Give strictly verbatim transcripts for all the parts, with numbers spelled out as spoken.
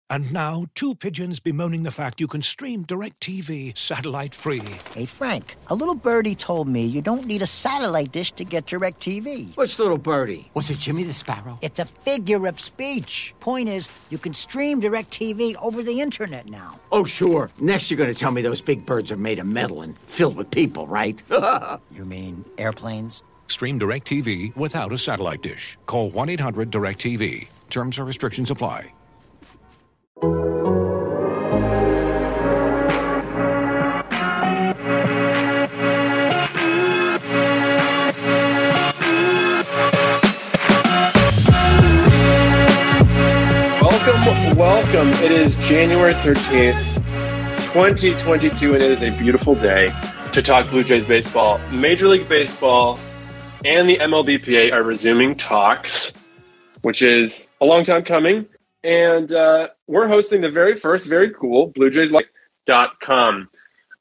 And now, two pigeons bemoaning the fact you can stream DirecTV satellite-free. Hey, Frank, a little birdie told me you don't need a satellite dish to get DirecTV. What's little birdie? Was it Jimmy the Sparrow? It's a figure of speech. Point is, you can stream DirecTV over the internet now. Oh, sure. Next you're going to tell me those big birds are made of metal and filled with people, right? You mean airplanes? Stream DirecTV without a satellite dish. Call one eight hundred direct T V. Terms and restrictions apply. Welcome, welcome. It is January thirteenth, twenty twenty-two, and it is a beautiful day to talk Blue Jays baseball. Major League Baseball and the M L B P A are resuming talks, which is a long time coming. And uh, we're hosting the very first, very cool, Blue Jays Live dot com.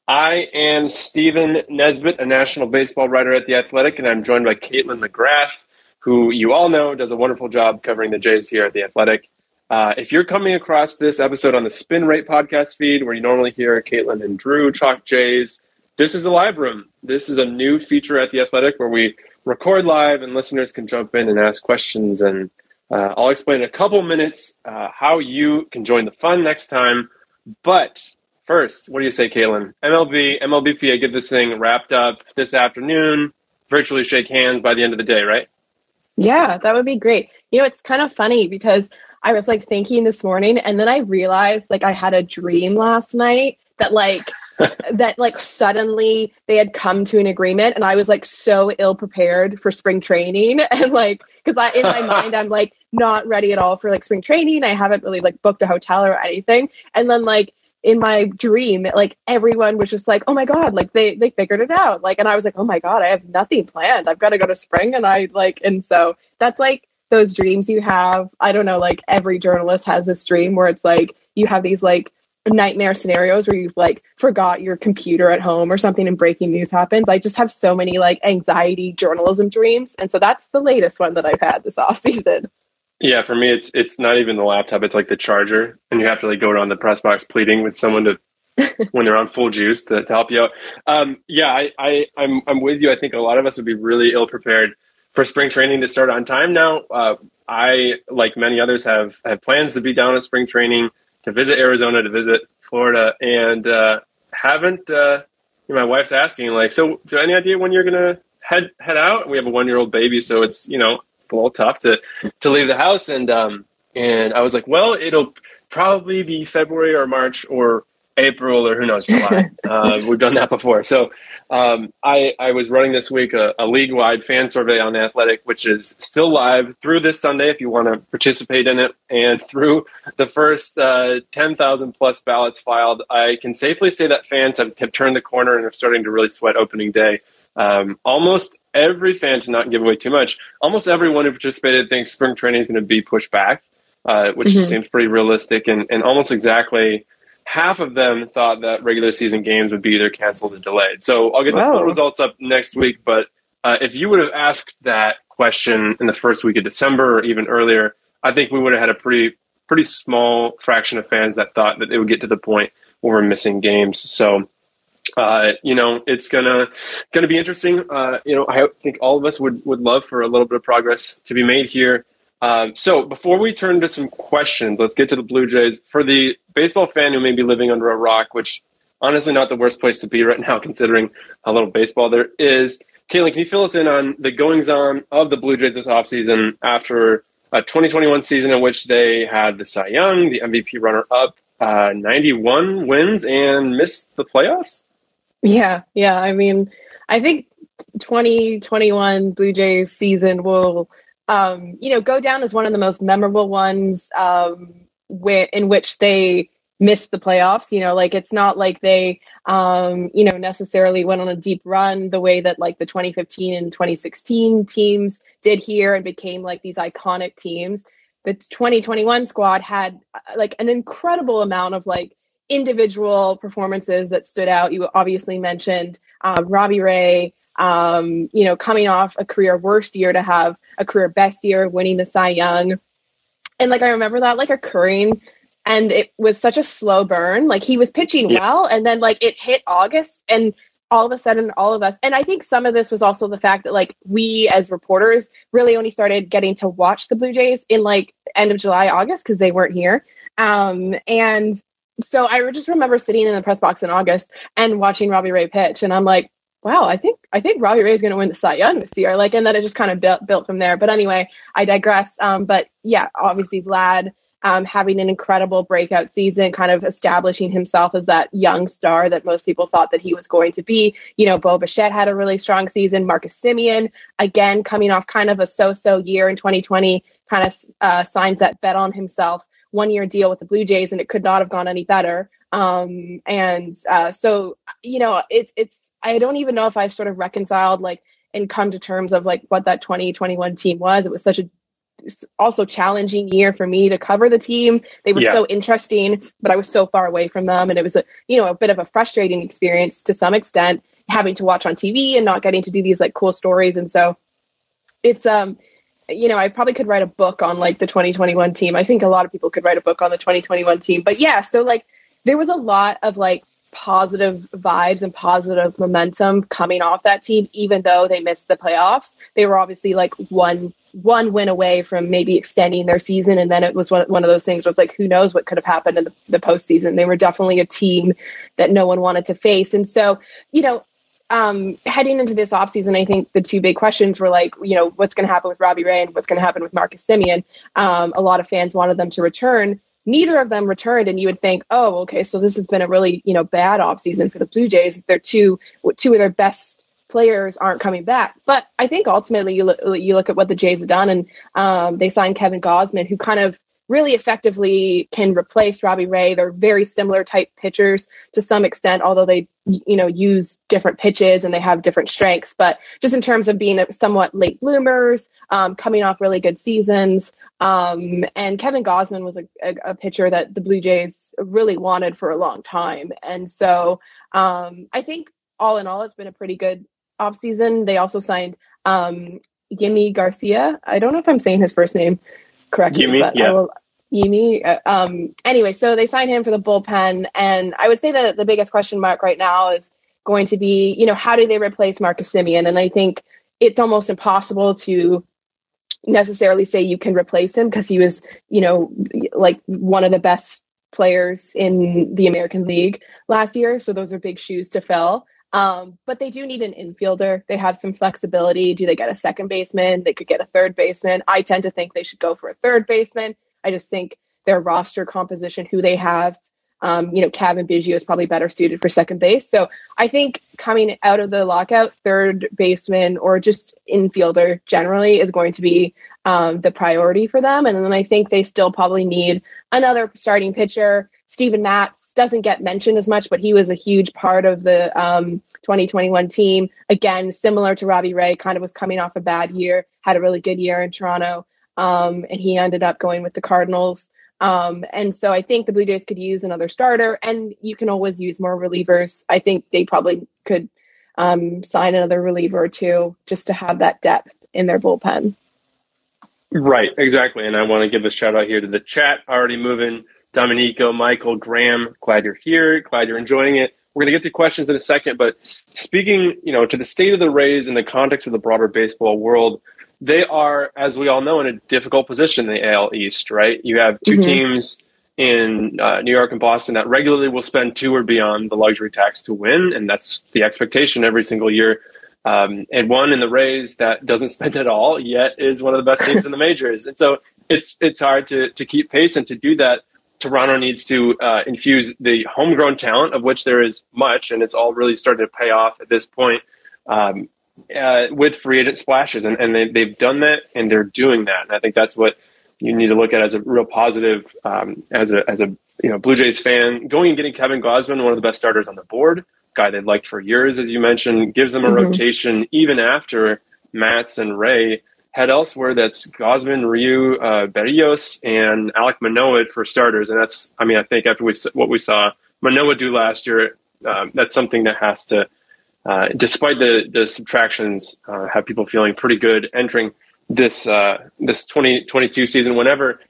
I am Stephen Nesbitt, a national baseball writer at The Athletic, and I'm joined by Caitlin McGrath, who you all know does a wonderful job covering the Jays here at The Athletic. Uh, if you're coming across this episode on the Spin Rate podcast feed, where you normally hear Caitlin and Drew talk Jays, this is a live room. This is a new feature at The Athletic where we record live and listeners can jump in and ask questions, and Uh, I'll explain in a couple minutes uh, how you can join the fun next time. But first, what do you say, Caitlin? M L B, M L B P A, get this thing wrapped up this afternoon, virtually shake hands by the end of the day, right? Yeah, that would be great. You know, it's kind of funny because I was like thinking this morning and then I realized like I had a dream last night that like that like suddenly they had come to an agreement and I was like so ill prepared for spring training and like because I in my mind I'm like not ready at all for like spring training. I haven't really like booked a hotel or anything. And then like in my dream, like everyone was just like, oh my God, like they they figured it out. Like and I was like, oh my God, I have nothing planned. I've got to go to spring and I like and so that's like those dreams you have. I don't know, like every journalist has this dream where it's like you have these like nightmare scenarios where you've like forgot your computer at home or something and breaking news happens. I just have so many like anxiety journalism dreams. And so that's the latest one that I've had this off season. Yeah, for me, it's it's not even the laptop. It's like the charger. And you have to like go around the press box pleading with someone to when they're on full juice to, to help you out. Um, yeah, I, I, I'm, I'm with you. I think a lot of us would be really ill prepared for spring training to start on time now. Uh, I, like many others, have, have plans to be down at spring training, to visit Arizona, to visit Florida, and uh, haven't, uh, you know, my wife's asking, like, so, so any idea when you're going to head head out? We have a one-year-old baby, so it's, you know, a little tough to, to leave the house. And um, and I was like, well, it'll probably be February or March or April or who knows, July. uh, we've done that before. So um, I, I was running this week a, a league-wide fan survey on The Athletic, which is still live through this Sunday if you want to participate in it. And through the first uh, ten thousand plus ballots filed, I can safely say that fans have, have turned the corner and are starting to really sweat opening day. Um, almost every fan, to not give away too much, almost everyone who participated thinks spring training is going to be pushed back, uh, which mm-hmm. seems pretty realistic, and, and almost exactly half of them thought that regular season games would be either canceled or delayed. So I'll get the full results up next week. But uh, if you would have asked that question in the first week of December or even earlier, I think we would have had a pretty pretty small fraction of fans that thought that it would get to the point where we're missing games. So, uh, you know, it's gonna gonna be interesting. Uh, you know, I think all of us would would love for a little bit of progress to be made here. Um, so before we turn to some questions, let's get to the Blue Jays. For the baseball fan who may be living under a rock, which honestly not the worst place to be right now considering how little baseball there is, Caitlin, can you fill us in on the goings-on of the Blue Jays this offseason after a twenty twenty-one season in which they had the Cy Young, the M V P runner-up, uh, ninety-one wins, and missed the playoffs? Yeah, yeah. I mean, I think twenty twenty-one Blue Jays season will – Um, you know, go down as one of the most memorable ones um, where, in which they missed the playoffs. You know, like it's not like they, um, you know, necessarily went on a deep run the way that like the twenty fifteen and twenty sixteen teams did here and became like these iconic teams. The twenty twenty-one squad had like an incredible amount of like individual performances that stood out. You obviously mentioned uh, Robbie Ray. Um, you know, coming off a career worst year to have a career best year, winning the Cy Young. And like, I remember that like occurring and it was such a slow burn. Like he was pitching Yeah. well, and then like it hit August, and all of a sudden, all of us, and I think some of this was also the fact that like we as reporters really only started getting to watch the Blue Jays in like end of July, August, because they weren't here. Um, and so I just remember sitting in the press box in August and watching Robbie Ray pitch, and I'm like, wow, I think I think Robbie Ray is going to win the Cy Young this year. Like, and then it just kind of built built from there. But anyway, I digress. Um, but yeah, obviously Vlad um, having an incredible breakout season, kind of establishing himself as that young star that most people thought that he was going to be. You know, Bo Bichette had a really strong season. Marcus Semien, again, coming off kind of a so-so year in twenty twenty, kind of uh, signed that bet on himself one-year deal with the Blue Jays, and it could not have gone any better. Um, and uh, so, you know, it's, it's, I don't even know if I've sort of reconciled like and come to terms of like what that twenty twenty-one team was. It was such a also challenging year for me to cover the team. They were Yeah. so interesting, but I was so far away from them. And it was a, you know, a bit of a frustrating experience to some extent, having to watch on T V and not getting to do these like cool stories. And so it's, um, you know, I probably could write a book on like the twenty twenty-one team. I think a lot of people could write a book on the twenty twenty-one team, but yeah, so like there was a lot of like positive vibes and positive momentum coming off that team, even though they missed the playoffs. They were obviously like one, one win away from maybe extending their season. And then it was one, one of those things where it's like, who knows what could have happened in the, the postseason. They were definitely a team that no one wanted to face. And so, you know, Um, heading into this offseason, I think the two big questions were like, you know, what's going to happen with Robbie Ray and what's going to happen with Marcus Semien. Um, a lot of fans wanted them to return. Neither of them returned, and you would think, oh, okay, so this has been a really, you know, bad offseason for the Blue Jays. They're two, two of their best players aren't coming back. But I think ultimately you look, you look at what the Jays have done, and um, they signed Kevin Gausman, who kind of really effectively can replace Robbie Ray. They're very similar type pitchers to some extent, although they, you know, use different pitches and they have different strengths. But just in terms of being somewhat late bloomers, um, coming off really good seasons. Um, and Kevin Gausman was a, a, a pitcher that the Blue Jays really wanted for a long time. And so um, I think all in all, it's been a pretty good offseason. They also signed um, Yimi Garcia. I don't know if I'm saying his first name correctly, Yimi, but yeah. I will. Yimi. Uh, um, anyway, so they signed him for the bullpen, and I would say that the biggest question mark right now is going to be, you know, how do they replace Marcus Semien? And I think it's almost impossible to necessarily say you can replace him because he was, you know, like one of the best players in the American League last year. So those are big shoes to fill. Um, but they do need an infielder. They have some flexibility. Do they get a second baseman? They could get a third baseman. I tend to think they should go for a third baseman. I just think their roster composition, who they have, um, you know, Kevin Biggio is probably better suited for second base. So I think coming out of the lockout, third baseman or just infielder generally is going to be um, the priority for them. And then I think they still probably need another starting pitcher. Steven Matz doesn't get mentioned as much, but he was a huge part of the um, twenty twenty-one team. Again, similar to Robbie Ray, kind of was coming off a bad year, had a really good year in Toronto, um, and he ended up going with the Cardinals. Um, and so I think the Blue Jays could use another starter, and you can always use more relievers. I think they probably could um, sign another reliever or two just to have that depth in their bullpen. Right, exactly. And I want to give a shout out here to the chat, already moving. Dominico, Michael, Graham, glad you're here. Glad you're enjoying it. We're going to get to questions in a second, but speaking, you know, to the state of the Rays in the context of the broader baseball world, they are, as we all know, in a difficult position in the A L East, right? You have two mm-hmm. teams in uh, New York and Boston that regularly will spend two or beyond the luxury tax to win, and that's the expectation every single year. Um, and one in the Rays that doesn't spend at all, yet is one of the best teams in the majors. And so it's it's hard to to keep pace, and to do that, Toronto needs to uh, infuse the homegrown talent, of which there is much, and it's all really starting to pay off at this point, um, uh, with free agent splashes. And, and they, they've done that, and they're doing that. And I think that's what you need to look at as a real positive, um, as a as a you know Blue Jays fan. Going and getting Kevin Gausman, one of the best starters on the board, guy they've liked for years, as you mentioned, gives them a mm-hmm. rotation even after Matz and Ray head elsewhere. That's Gausman, Ryu, uh, Berrios, and Alek Manoah for starters. And that's, I mean, I think after we what we saw Manoah do last year, um, that's something that has to, uh, despite the the subtractions, uh, have people feeling pretty good entering this uh, this twenty twenty-two season. Whenever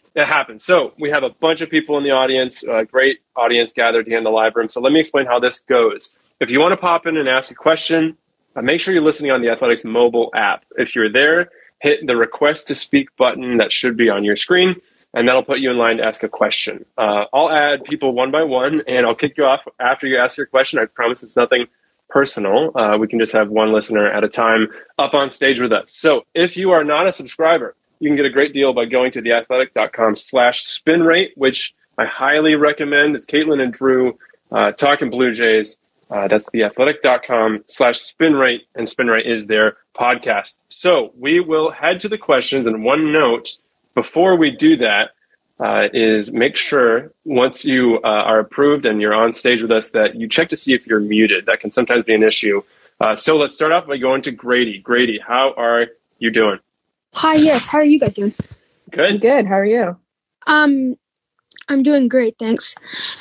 It happens. So we have a bunch of people in the audience, a great audience gathered here in the live room. So let me explain how this goes. If you want to pop in and ask a question, uh, make sure you're listening on the Athletics mobile app. If you're there, hit the request to speak button that should be on your screen, and that'll put you in line to ask a question. Uh, I'll add people one by one, and I'll kick you off after you ask your question. I promise it's nothing personal. Uh, we can just have one listener at a time up on stage with us. So if you are not a subscriber, you can get a great deal by going to theathletic.com slash spin rate, which I highly recommend. It's Caitlin and Drew uh, talking Blue Jays. Uh, that's theathletic.com slash spin rate, and spin rate is their podcast. So we will head to the questions, and one note before we do that uh, is make sure once you uh, are approved and you're on stage with us that you check to see if you're muted. That can sometimes be an issue. Uh, so let's start off by going to Grady. Grady, how are you doing? Hi, yes. How are you guys doing? Good. Good. How are you? Um, I'm doing great, thanks.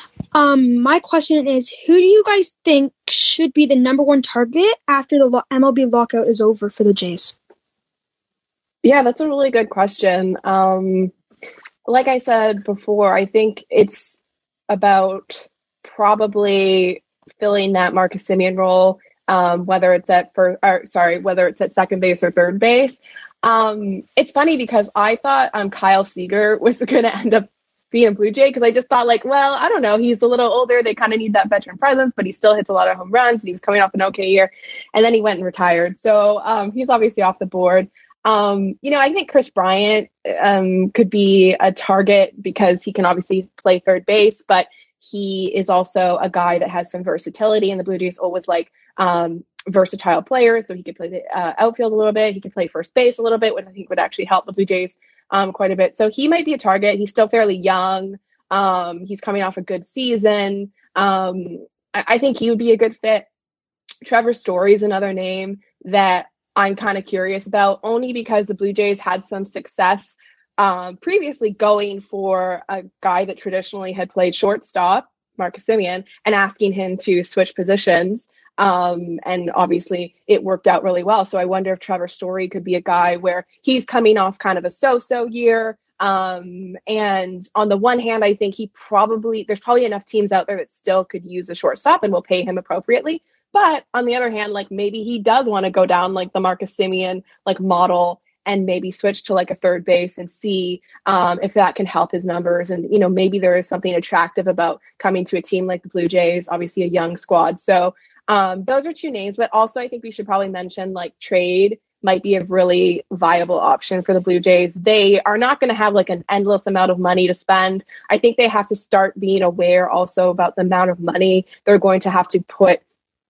Um, my question is, who do you guys think should be the number one target after the lo- M L B lockout is over for the Jays? Yeah, that's a really good question. Um, like I said before, I think it's about probably filling that Marcus Semien role, um, whether it's at first, or sorry, whether it's at second base or third base. Um, it's funny because I thought um, Kyle Seager was going to end up being a Blue Jay because I just thought like, well, I don't know. He's a little older. They kind of need that veteran presence, but he still hits a lot of home runs. And he was coming off an okay year. And then he went and retired. So um, he's obviously off the board. Um, you know, I think Chris Bryant um, could be a target because he can obviously play third base, but he is also a guy that has some versatility. And the Blue Jays always like um, versatile players. So he could play the uh, outfield a little bit. He could play first base a little bit, which I think would actually help the Blue Jays um, quite a bit. So he might be a target. He's still fairly young. Um, he's coming off a good season. Um, I, I think he would be a good fit. Trevor Story is another name that I'm kind of curious about, only because the Blue Jays had some success um, previously going for a guy that traditionally had played shortstop, Marcus Semien, and asking him to switch positions. Um, and obviously it worked out really well. So I wonder if Trevor Story could be a guy where he's coming off kind of a so-so year. Um, and on the one hand, I think he probably, there's probably enough teams out there that still could use a shortstop and will pay him appropriately. But on the other hand, like maybe he does want to go down like the Marcus Semien like model and maybe switch to like a third base and see um, if that can help his numbers. And, you know, maybe there is something attractive about coming to a team like the Blue Jays, obviously a young squad. So um, those are two names, but also I think we should probably mention like trade might be a really viable option for the Blue Jays. They are not going to have like an endless amount of money to spend. I think they have to start being aware also about the amount of money they're going to have to put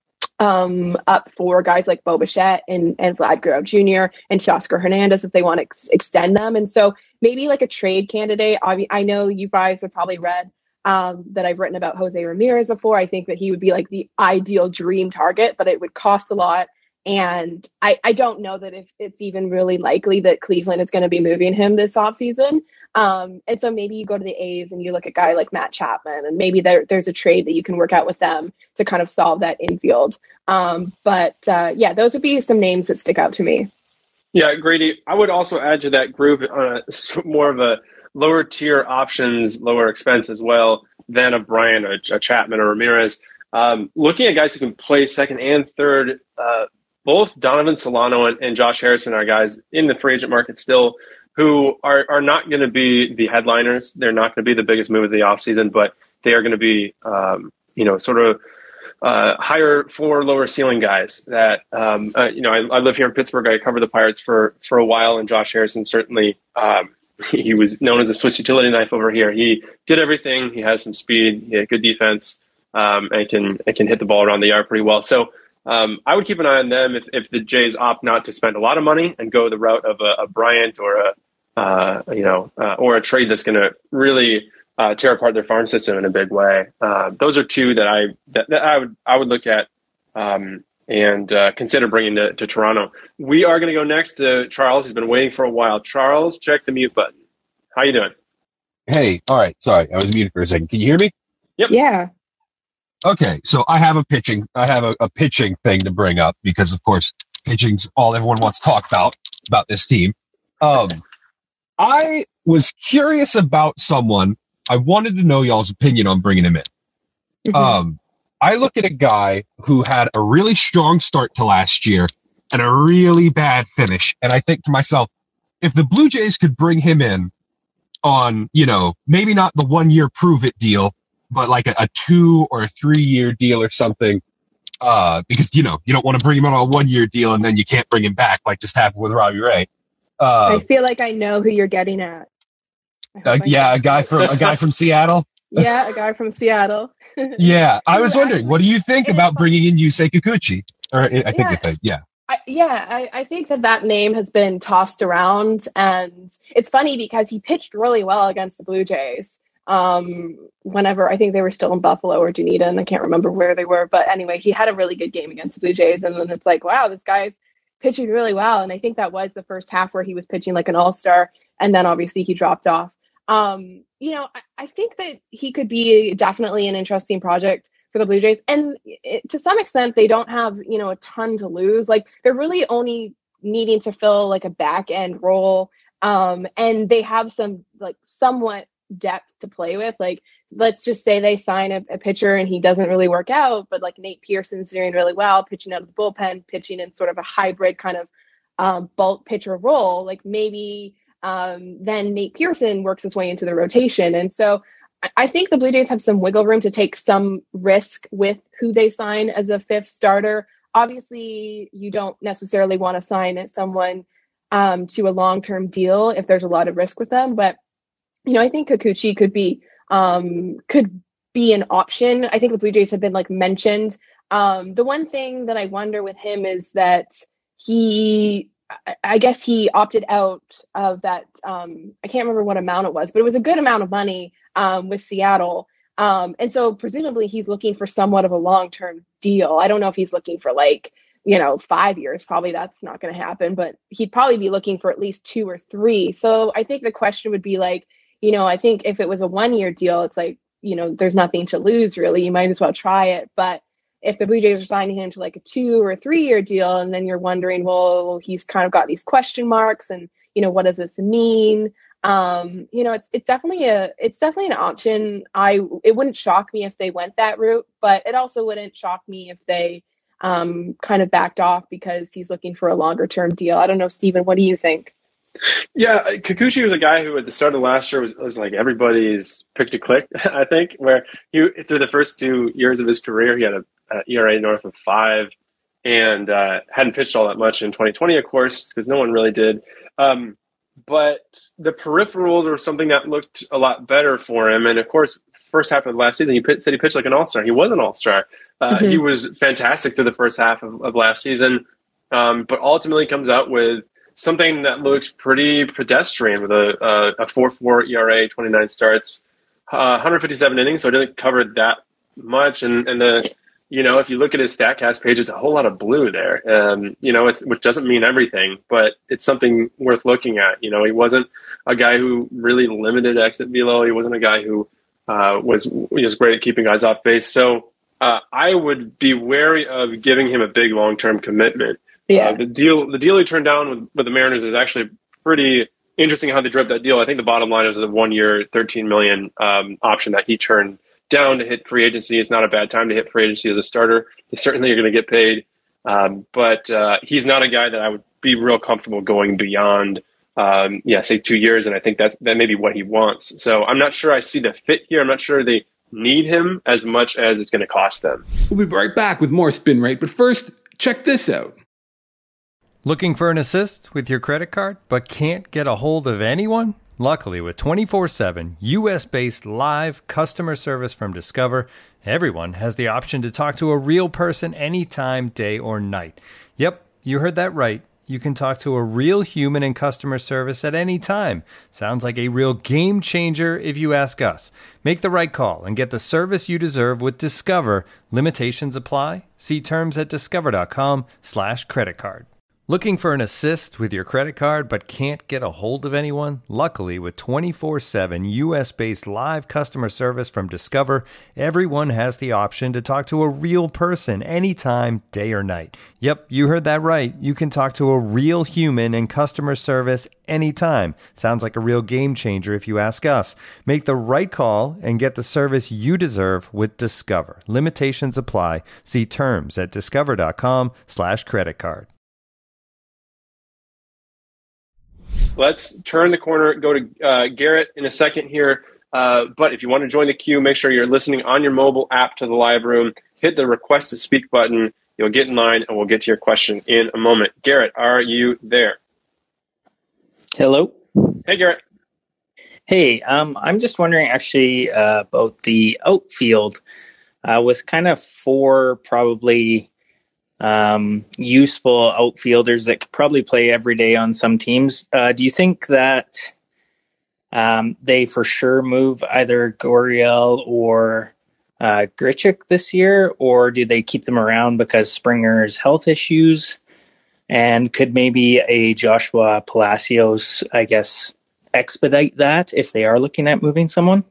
um, up for guys like Bo Bichette and, and Vlad Guerrero Junior and Teoscar Hernandez if they want to ex- extend them. And so maybe like a trade candidate. I, I know you guys have probably read um, that I've written about Jose Ramirez before. I think that he would be like the ideal dream target, but it would cost a lot. And I, I don't know that if it's even really likely that Cleveland is going to be moving him this offseason. Um, and so maybe you go to the A's and you look at a guy like Matt Chapman, and maybe there, there's a trade that you can work out with them to kind of solve that infield. Um, but uh, yeah, those would be some names that stick out to me. Yeah, Grady, I would also add to that group uh, more of a lower tier options, lower expense as well than a Bryant, a, a Chapman, or Ramirez. Um, looking at guys who can play second and third, uh, both Donovan Solano and, and Josh Harrison are guys in the free agent market still who are, are not going to be the headliners. They're not going to be the biggest move of the offseason, but they are going to be, um, you know, sort of uh, higher floor, lower ceiling guys that, um, uh, you know, I, I live here in Pittsburgh. I covered the Pirates for, for a while, and Josh Harrison certainly, um, he was known as a Swiss utility knife over here. He did everything. He has some speed. He had good defense, um, and can, and can hit the ball around the yard pretty well. So, Um, I would keep an eye on them if, if the Jays opt not to spend a lot of money and go the route of a, a Bryant or a, uh, you know, uh, or a trade that's going to really uh, tear apart their farm system in a big way. Uh, those are two that I that, that I would I would look at um, and uh, consider bringing to, to Toronto. We are going to go next to Charles. He's been waiting for a while. Charles, check the mute button. How you doing? Hey, all right. Sorry, I was muted for a second. Can you hear me? Yep. Yeah. Okay, so I have a pitching, I have a, a pitching thing to bring up because, of course, pitching's all everyone wants to talk about about this team. Um, I was curious about someone. I wanted to know y'all's opinion on bringing him in. Mm-hmm. Um, I look at a guy who had a really strong start to last year and a really bad finish. And I think to myself, if the Blue Jays could bring him in on, you know, maybe not the one year prove it deal, but like a, a two or a three year deal or something, uh, because, you know, you don't want to bring him on a one year deal and then you can't bring him back like just happened with Robbie Ray. Uh, I feel like I know who you're getting at. Uh, yeah, a guy from a guy from Seattle. Yeah, a guy from Seattle. Yeah, I was wondering, what do you think about bringing in Yusei Kikuchi? Or I think yeah. it's a, yeah. I, yeah, I, I think that that name has been tossed around, and it's funny because he pitched really well against the Blue Jays. Um, whenever I think they were still in Buffalo or Dunedin, I can't remember where they were, but anyway, he had a really good game against the Blue Jays, and then it's like, wow, this guy's pitching really well, and I think that was the first half where he was pitching like an all-star, and then obviously he dropped off. Um, you know, I, I think that he could be definitely an interesting project for the Blue Jays. And it, to some extent, they don't have, you know, a ton to lose. Like, they're really only needing to fill like a back end role. Um, and they have some like somewhat depth to play with. Like, let's just say they sign a, a pitcher and he doesn't really work out, but like Nate Pearson's doing really well, pitching out of the bullpen, pitching in sort of a hybrid kind of um, bulk pitcher role. Like maybe um, then Nate Pearson works his way into the rotation. And so I think the Blue Jays have some wiggle room to take some risk with who they sign as a fifth starter. Obviously, you don't necessarily want to sign someone um, to a long-term deal if there's a lot of risk with them. But, you know, I think Kikuchi could be um, could be an option. I think the Blue Jays have been like mentioned. Um, the one thing that I wonder with him is that he, I guess he opted out of that. Um, I can't remember what amount it was, but it was a good amount of money um, with Seattle. Um, and so presumably he's looking for somewhat of a long-term deal. I don't know if he's looking for like, you know, five years, probably that's not going to happen, but he'd probably be looking for at least two or three. So I think the question would be like, you know, I think if it was a one-year deal, it's like, you know, there's nothing to lose really. You might as well try it. But if the Blue Jays are signing him to like a two or a three-year deal, and then you're wondering, well, he's kind of got these question marks, and you know, what does this mean? Um, you know, it's it's definitely a it's definitely an option. I it wouldn't shock me if they went that route, but it also wouldn't shock me if they um, kind of backed off because he's looking for a longer-term deal. I don't know, Stephen, what do you think? Yeah, Kikuchi was a guy who at the start of last year was, was like everybody's pick to click, I think, where he through the first two years of his career, he had a, a E R A north of five and uh, hadn't pitched all that much in twenty twenty, of course, because no one really did. Um, but the peripherals were something that looked a lot better for him. And of course, first half of last season, he pit, said he pitched like an all-star. He was an all-star. Uh, mm-hmm. He was fantastic through the first half of, of last season, um, but ultimately comes out with something that looks pretty pedestrian with a a four point four E R A, twenty-nine starts, uh, one hundred fifty-seven innings, so it didn't cover that much. And, and the, you know, if you look at his StatCast page, it's a whole lot of blue there. Um, you know, it's which doesn't mean everything, but it's something worth looking at. You know, he wasn't a guy who really limited exit velo. He wasn't a guy who uh, was was great at keeping guys off base. So uh, I would be wary of giving him a big long-term commitment. Yeah. Uh, the deal, the deal he turned down with, with the Mariners is actually pretty interesting how they drove that deal. I think the bottom line is a one-year, thirteen million dollars um, option that he turned down to hit free agency. It's not a bad time to hit free agency as a starter. They certainly are going to get paid, um, but uh, he's not a guy that I would be real comfortable going beyond, um, yeah, say two years. And I think that that may be what he wants. So I'm not sure I see the fit here. I'm not sure they need him as much as it's going to cost them. We'll be right back with more Spin Rate, but first, check this out. Looking for an assist with your credit card, but can't get a hold of anyone? Luckily, with twenty-four seven U S-based live customer service from Discover, everyone has the option to talk to a real person anytime, day or night. Yep, you heard that right. You can talk to a real human in customer service at any time. Sounds like a real game changer if you ask us. Make the right call and get the service you deserve with Discover. Limitations apply. See terms at discover.com slash credit card. Looking for an assist with your credit card but can't get a hold of anyone? Luckily, with twenty-four seven U S-based live customer service from Discover, everyone has the option to talk to a real person anytime, day or night. Yep, you heard that right. You can talk to a real human in customer service anytime. Sounds like a real game changer if you ask us. Make the right call and get the service you deserve with Discover. Limitations apply. See terms at discover.com slash credit card. Let's turn the corner, go to uh, Garrett in a second here. Uh, but if you want to join the queue, make sure you're listening on your mobile app to the live room. Hit the request to speak button. You'll get in line, and we'll get to your question in a moment. Garrett, are you there? Hello. Hey, Garrett. Hey, um, I'm just wondering actually uh, about the outfield uh, with kind of four probably um, useful outfielders that could probably play every day on some teams. Uh, do you think that um, they for sure move either Gurriel or uh, Grichuk this year, or do they keep them around because Springer's health issues? And could maybe a Joshua Palacios, I guess, expedite that if they are looking at moving someone?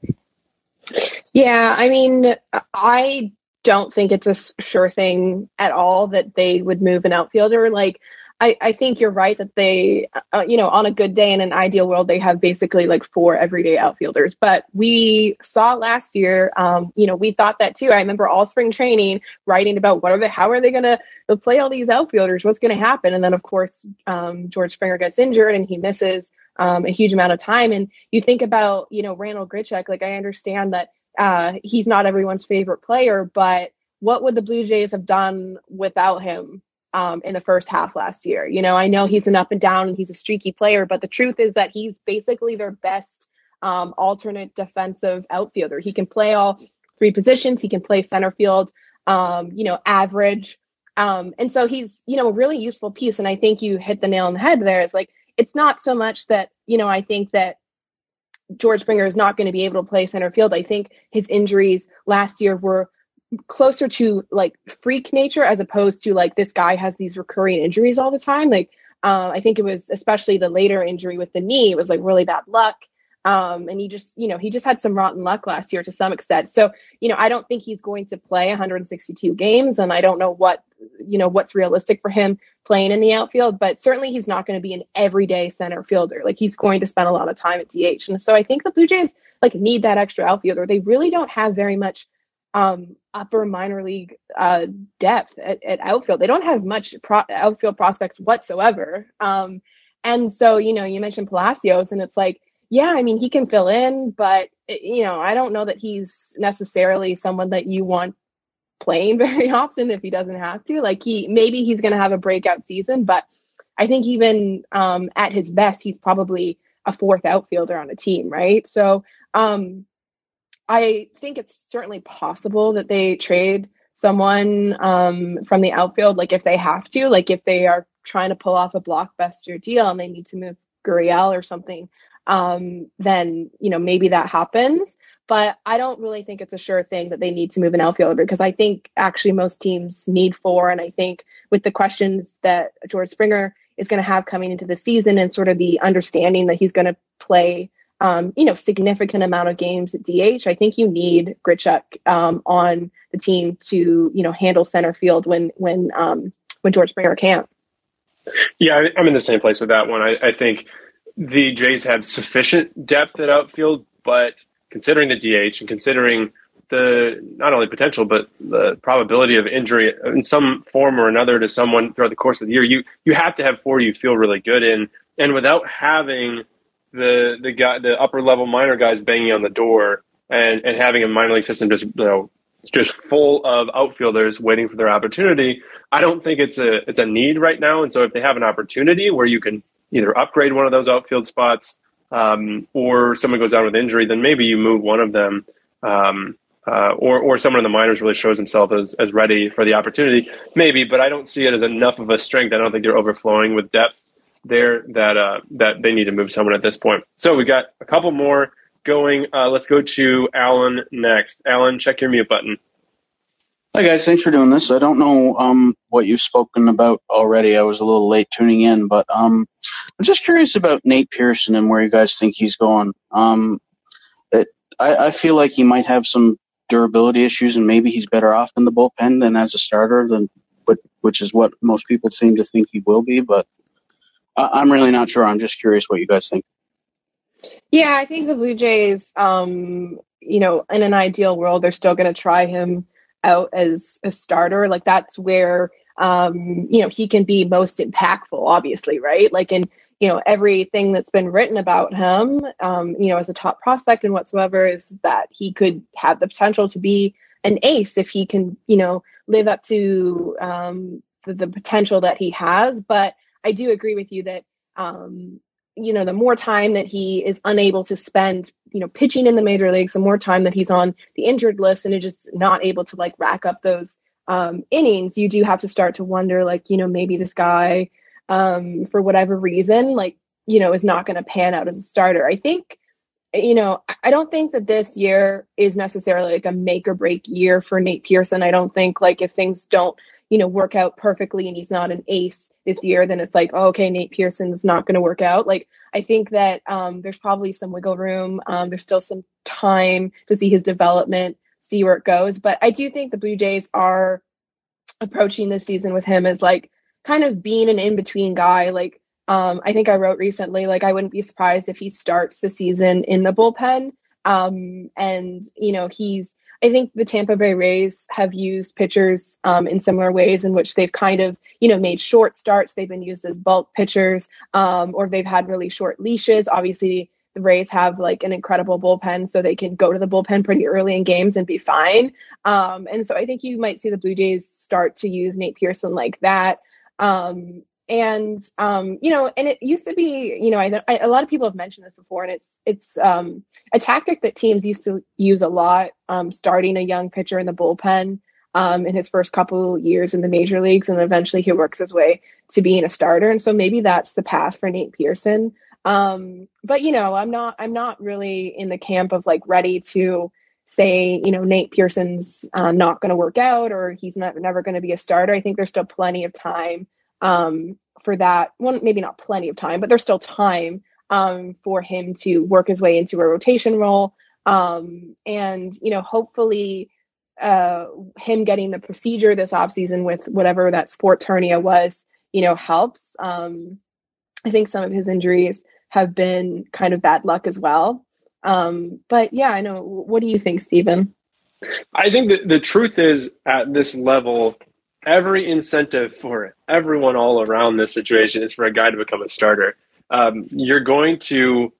Yeah, I mean, I don't think it's a sure thing at all that they would move an outfielder. Like, I, I think you're right that they, uh, you know, on a good day in an ideal world, they have basically like four everyday outfielders. But we saw last year, um, you know, we thought that too. I remember all spring training writing about what are they, how are they going to play all these outfielders? What's going to happen? And then, of course, um, George Springer gets injured and he misses um, a huge amount of time. And you think about, you know, Randall Grichuk, like I understand that uh, he's not everyone's favorite player, but what would the Blue Jays have done without him? Um, in the first half last year? You know, I know he's an up and down and he's a streaky player, but the truth is that he's basically their best um, alternate defensive outfielder. He can play all three positions. He can play center field, um, you know, average. Um, and so he's, you know, a really useful piece. And I think you hit the nail on the head there. It's like, it's not so much that, you know, I think that George Springer is not going to be able to play center field. I think his injuries last year were closer to like freak nature as opposed to like this guy has these recurring injuries all the time. Like uh, I think it was especially the later injury with the knee. It was like really bad luck. Um, and he just, you know, he just had some rotten luck last year to some extent. So, you know, I don't think he's going to play one hundred sixty-two games, and I don't know what, you know, what's realistic for him playing in the outfield, but certainly he's not going to be an everyday center fielder. Like he's going to spend a lot of time at D H. And so I think the Blue Jays like need that extra outfielder. They really don't have very much um, upper minor league uh, depth at, at outfield. They don't have much pro- outfield prospects whatsoever. Um, and so, you know, you mentioned Palacios, and it's like, yeah, I mean, he can fill in, but, you know, I don't know that he's necessarily someone that you want playing very often if he doesn't have to. Like he, maybe he's going to have a breakout season, but I think even um, at his best, he's probably a fourth outfielder on a team, right? So, um, I think it's certainly possible that they trade someone um, from the outfield, like if they have to, like if they are trying to pull off a blockbuster deal and they need to move Gurriel or something, um, then, you know, maybe that happens. But I don't really think it's a sure thing that they need to move an outfielder, because I think actually most teams need four. And I think with the questions that George Springer is going to have coming into the season and sort of the understanding that he's going to play Um, you know, significant amount of games at D H, I think you need Grichuk um, on the team to, you know, handle center field when when um, when George Springer can't. Yeah, I'm in the same place with that one. I, I think the Jays have sufficient depth at outfield, but considering the D H and considering the not only potential but the probability of injury in some form or another to someone throughout the course of the year, you you have to have four you feel really good in, and without having the the guy, the upper level minor guys banging on the door, and, and having a minor league system just, you know, just full of outfielders waiting for their opportunity, I don't think it's a it's a need right now. And so if they have an opportunity where you can either upgrade one of those outfield spots, um, or someone goes down with injury, then maybe you move one of them, um, uh, or or someone in the minors really shows himself as, as ready for the opportunity, maybe. But I don't see it as enough of a strength. I don't think they're overflowing with depth there that uh, that they need to move someone at this point. So we got a couple more going. Uh, let's go to Alan next. Alan, check your mute button. Hi guys, thanks for doing this. I don't know um, what you've spoken about already. I was a little late tuning in, but um, I'm just curious about Nate Pearson and where you guys think he's going. Um, it, I, I feel like he might have some durability issues, and maybe he's better off in the bullpen than as a starter, than which is what most people seem to think he will be. But I, I'm really not sure. I'm just curious what you guys think. Yeah, I think the Blue Jays, um, you know, in an ideal world, they're still going to try him out as a starter. Like that's where, um, you know, he can be most impactful, obviously, right? Like in, you know, everything that's been written about him, um, you know, as a top prospect and whatsoever, is that he could have the potential to be an ace if he can, you know, live up to um, the, the potential that he has. But I do agree with you that, um, you know, the more time that he is unable to spend, you know, pitching in the major leagues, the more time that he's on the injured list and is just not able to like rack up those um, innings, you do have to start to wonder, like, you know, maybe this guy, um, for whatever reason, like, you know, is not going to pan out as a starter. I think, you know, I don't think that this year is necessarily like a make or break year for Nate Pearson. I don't think like if things don't, you know, work out perfectly and he's not an ace this year, then it's like, oh, okay, Nate Pearson's not going to work out. Like, I think that um, there's probably some wiggle room. Um, there's still some time to see his development, see where it goes. But I do think the Blue Jays are approaching this season with him as like kind of being an in-between guy. Like, um, I think I wrote recently, like, I wouldn't be surprised if he starts the season in the bullpen. Um, and, you know, he's, I think the Tampa Bay Rays have used pitchers um, in similar ways in which they've kind of, you know, made short starts. They've been used as bulk pitchers, um, or they've had really short leashes. Obviously, the Rays have like an incredible bullpen, so they can go to the bullpen pretty early in games and be fine. Um, and so I think you might see the Blue Jays start to use Nate Pearson like that. Um, And, um, you know, and it used to be, you know, I, I, a lot of people have mentioned this before, and it's it's um, a tactic that teams used to use a lot, um, starting a young pitcher in the bullpen um, in his first couple years in the major leagues, and eventually he works his way to being a starter. And so maybe that's the path for Nate Pearson. Um, but, you know, I'm not I'm not really in the camp of like ready to say, you know, Nate Pearson's uh, not going to work out or he's not, never going to be a starter. I think there's still plenty of time um, for that. Well, maybe not plenty of time, but there's still time um, for him to work his way into a rotation role. Um, and, you know, hopefully uh, him getting the procedure this offseason with whatever that sports hernia was, you know, helps. Um, I think some of his injuries have been kind of bad luck as well. Um, but yeah, I know. What do you think, Stephen? I think that the truth is at this level, every incentive for everyone all around this situation is for a guy to become a starter. Um, you're going to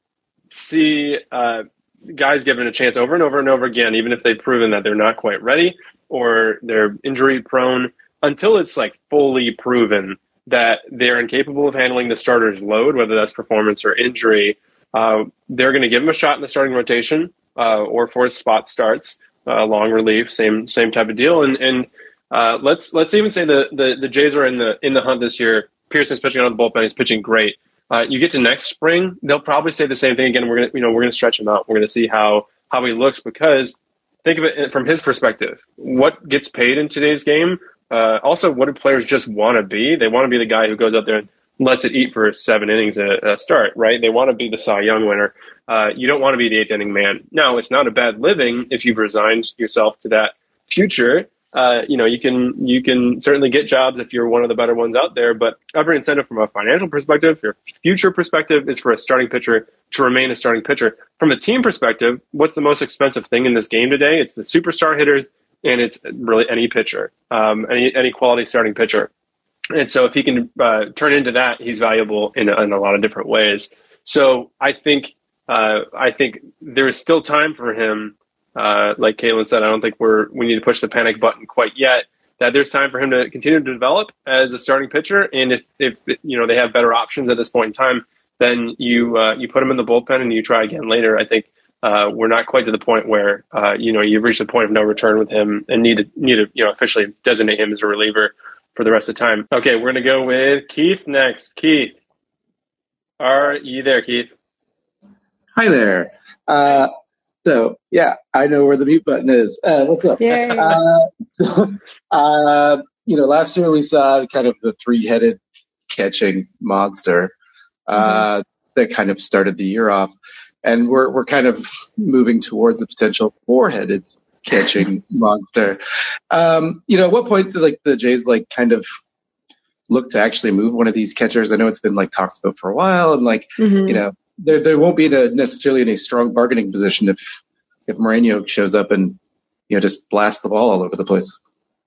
see uh, guys given a chance over and over and over again, even if they've proven that they're not quite ready or they're injury prone, until it's like fully proven that they're incapable of handling the starter's load, whether that's performance or injury. Uh, they're going to give him a shot in the starting rotation uh, or for spot starts, uh, long relief, same same type of deal. And and uh, let's let's even say the, the the Jays are in the in the hunt this year. Pearson's pitching out of the bullpen; he's pitching great. Uh, you get to next spring, they'll probably say the same thing again. We're gonna you know we're gonna stretch him out. We're gonna see how how he looks, because think of it from his perspective. What gets paid in today's game? Uh, also, what do players just want to be? They want to be the guy who goes out there and lets it eat for seven innings at a start, right? They want to be the Cy Young winner. Uh, you don't want to be the eighth inning man. Now, it's not a bad living if you've resigned yourself to that future. Uh, you know, you can you can certainly get jobs if you're one of the better ones out there, but every incentive from a financial perspective, your future perspective, is for a starting pitcher to remain a starting pitcher. From a team perspective, what's the most expensive thing in this game today? It's the superstar hitters, and it's really any pitcher, um, any any quality starting pitcher. And so if he can uh, turn into that, he's valuable in a, in a lot of different ways. So I think uh, I think there is still time for him. Uh, like Caitlin said, I don't think we're we need to push the panic button quite yet. That there's time for him to continue to develop as a starting pitcher. And if, if you know they have better options at this point in time, then you uh, you put him in the bullpen and you try again later. I think uh, we're not quite to the point where uh, you know you've reached the point of no return with him and need to need to you know officially designate him as a reliever for the rest of the time. Okay, we're going to go with Keith next. Keith, are you there, Keith? Hi there. Uh, so, yeah, I know where the mute button is. Uh, what's up? Yeah. Uh, uh, you know, last year we saw kind of the three-headed catching monster uh, mm-hmm. that kind of started the year off, and we're we're kind of moving towards a potential four-headed catching monster. Um, you know, at what point do like the Jays like kind of look to actually move one of these catchers? I know it's been like talked about for a while, and like mm-hmm. you know, there there won't be in a, necessarily in a strong bargaining position if if Moreno shows up and you know just blasts the ball all over the place.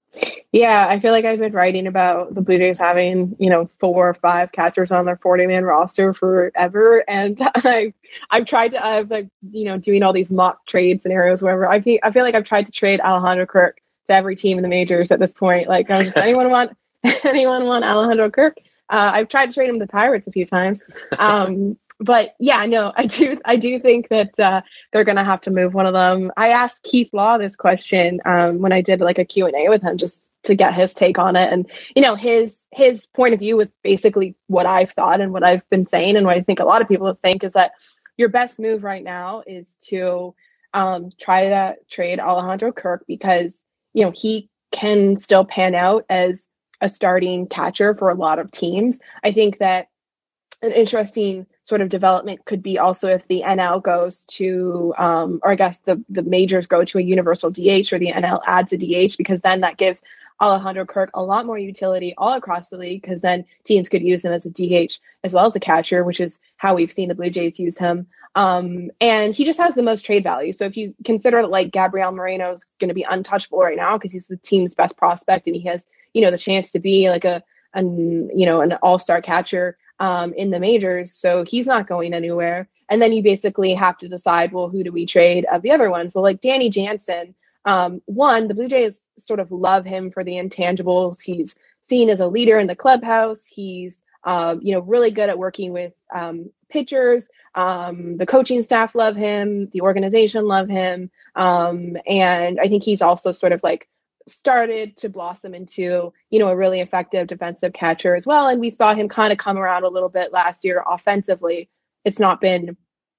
Yeah, I feel like I've been writing about the Blue Jays having, you know, four or five catchers on their forty-man roster forever, and I, I've tried to, I've like, you know, doing all these mock trade scenarios, wherever. I feel, I feel like I've tried to trade Alejandro Kirk to every team in the majors at this point. Like, I'm just anyone want, anyone want Alejandro Kirk? Uh, I've tried to trade him to the Pirates a few times. Um, But yeah, no, I do. I do think that uh, they're going to have to move one of them. I asked Keith Law this question um, when I did like a Q and A with him, just to get his take on it. And you know, his his point of view was basically what I've thought and what I've been saying, and what I think a lot of people think is that your best move right now is to um, try to trade Alejandro Kirk, because you know he can still pan out as a starting catcher for a lot of teams. I think that an interesting sort of development could be also if the N L goes to, um, or I guess the, the majors go to a universal D H, or the N L adds a D H, because then that gives Alejandro Kirk a lot more utility all across the league, because then teams could use him as a D H as well as a catcher, which is how we've seen the Blue Jays use him. Um, and he just has the most trade value. So if you consider that like Gabriel Moreno is going to be untouchable right now because he's the team's best prospect and he has, you know, the chance to be like a, a you know, an all-star catcher Um, in the majors, so he's not going anywhere. And then you basically have to decide, well, who do we trade of the other ones? Well, like Danny Jansen, um, one, the Blue Jays sort of love him for the intangibles. He's seen as a leader in the clubhouse. He's, um, you know, really good at working with um, pitchers. Um, the coaching staff love him. The organization love him. Um, and I think he's also sort of like started to blossom into, you know, a really effective defensive catcher as well. And we saw him kind of come around a little bit last year offensively. It's not been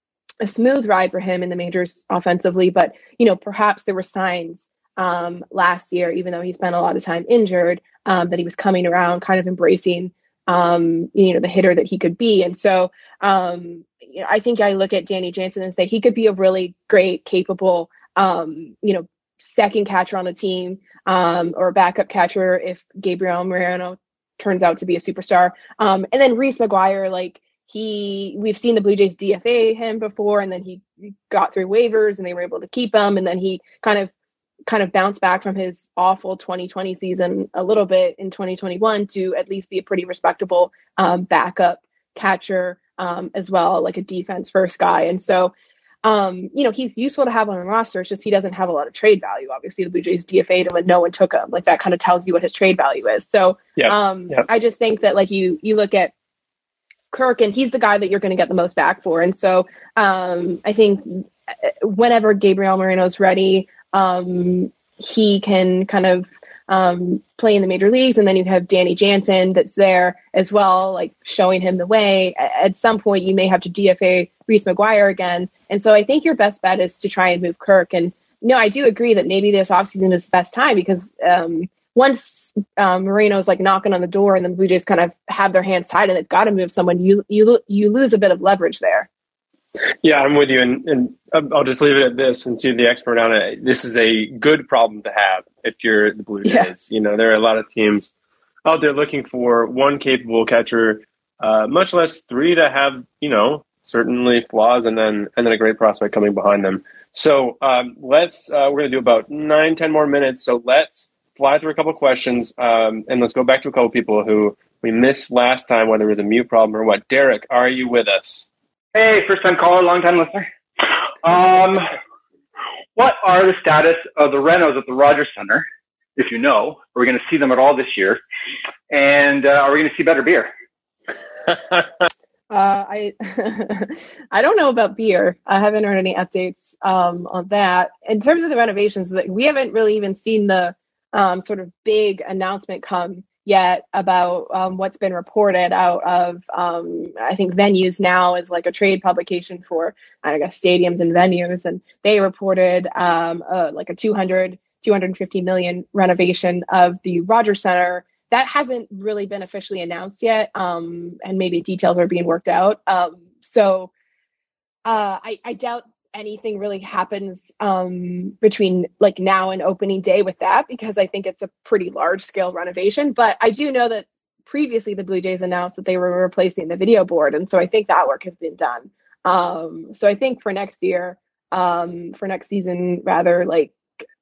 a smooth ride for him in the majors offensively, but, you know, perhaps there were signs um, last year, even though he spent a lot of time injured, um, that he was coming around, kind of embracing, um, you know, the hitter that he could be. And so, um, you know, I think I look at Danny Jansen and say he could be a really great, capable, um, you know, second catcher on the team, um, or a backup catcher if Gabriel Moreno turns out to be a superstar. Um, and then Reese McGuire, like he, we've seen the Blue Jays D F A him before, and then he got through waivers and they were able to keep him. And then he kind of, kind of bounced back from his awful twenty twenty season a little bit in twenty twenty-one to at least be a pretty respectable um, backup catcher um, as well, like a defense first guy. And so, Um, you know, he's useful to have on a roster. It's just he doesn't have a lot of trade value. Obviously, the Blue Jays D F A'd him and no one took him. Like that kind of tells you what his trade value is. So yep. um, Yep. I just think that like you you look at Kirk and he's the guy that you're going to get the most back for. And so um, I think whenever Gabriel Moreno's ready, um, he can kind of um, play in the major leagues. And then you have Danny Jansen that's there as well, like showing him the way. At some point, you may have to D F A Reese McGuire again. And so I think your best bet is to try and move Kirk. And no, I do agree that maybe this offseason is the best time because um, once um, Moreno's like knocking on the door and the Blue Jays kind of have their hands tied and they've got to move someone, you you you lose a bit of leverage there. Yeah, I'm with you. And, and I'll just leave it at this and see the expert on it. This is a good problem to have if you're the Blue Jays. Yeah. You know, there are a lot of teams out there looking for one capable catcher, uh, much less three to have, you know, certainly flaws and then and then a great prospect coming behind them. So um, let's uh, we're going to do about nine, ten more minutes. So let's fly through a couple questions um, and let's go back to a couple people who we missed last time, whether it was a mute problem or what. Derek, are you with us? Hey, first time caller, long time listener. Um, what are the status of the renos at the Rogers Center? If you know, are we going to see them at all this year? And uh, are we going to see better beer? Uh, I I don't know about beer. I haven't heard any updates um, on that. In terms of the renovations, like, we haven't really even seen the um, sort of big announcement come yet about um, what's been reported out of, um, I think Venues Now is like a trade publication for, I guess, stadiums and venues. And they reported um, uh, like a two hundred two hundred fifty million renovation of the Rogers Center. That hasn't really been officially announced yet, um, and maybe details are being worked out. Um, so uh, I, I doubt anything really happens um, between like now and opening day with that, because I think it's a pretty large scale renovation. But I do know that previously the Blue Jays announced that they were replacing the video board, and so I think that work has been done. Um, so I think for next year, um, for next season, rather, like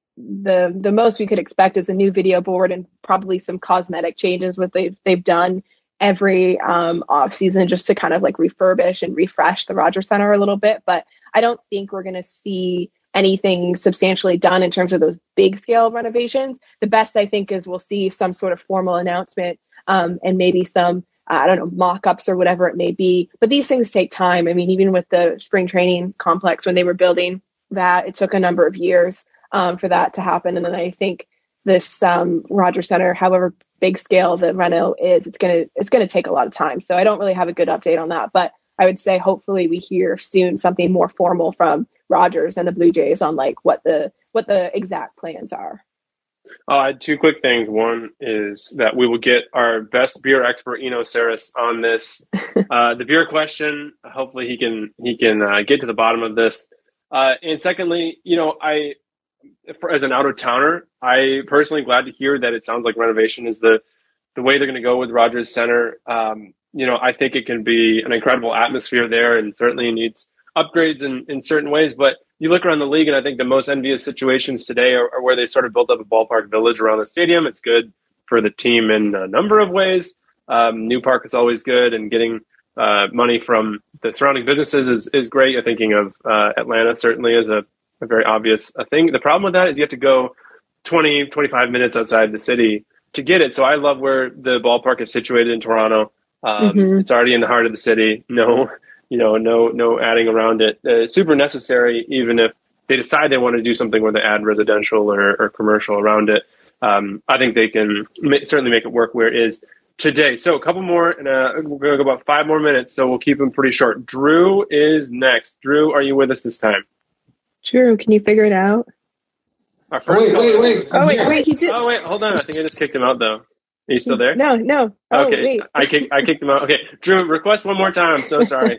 the the most we could expect is a new video board and probably some cosmetic changes what they've they've done every um, off season, just to kind of like refurbish and refresh the Rogers Center a little bit. But I don't think we're going to see anything substantially done in terms of those big scale renovations. The best I think is we'll see some sort of formal announcement um, and maybe some uh, I don't know, mock-ups or whatever it may be. But these things take time. I mean, even with the spring training complex, when they were building that, it took a number of years um, for that to happen. And then I think this um, Rogers Center, however big scale the reno is, it's gonna it's gonna take a lot of time. So I don't really have a good update on that. But I would say hopefully we hear soon something more formal from Rogers and the Blue Jays on like what the what the exact plans are. Uh, I had two quick things. One is that we will get our best beer expert, Eno Saris, on this. Uh, the beer question, hopefully he can he can uh, get to the bottom of this. Uh, and secondly, you know, I, for, as an out-of-towner, I personally glad to hear that it sounds like renovation is the, the way they're going to go with Rogers Center. Um, you know, I think it can be an incredible atmosphere there, and certainly needs upgrades in, in certain ways. But you look around the league, and I think the most envious situations today are, are where they sort of built up a ballpark village around the stadium. It's good for the team in a number of ways. Um, New Park is always good, and getting uh, money from the surrounding businesses is, is great. You're thinking of uh, Atlanta certainly is a, a very obvious a thing. The problem with that is you have to go twenty, twenty-five minutes outside the city to get it. So I love where the ballpark is situated in Toronto. Um, Mm-hmm. It's already in the heart of the city. No, you know, no, no adding around it. Uh, super necessary, even if they decide they want to do something where they add residential or, or commercial around it. Um, I think they can ma- certainly make it work where it is today. So a couple more, and uh, we're going to go about five more minutes, so we'll keep them pretty short. Drew is next. Drew, are you with us this time? Drew, can you figure it out? Our first wait, wait, wait. Oh wait, wait, he did. Oh, wait, hold on. I think I just kicked him out, though. Are you still there? No, no. Oh, okay, wait. I kicked I kicked him out. Okay, Drew, request one more time. I'm so sorry.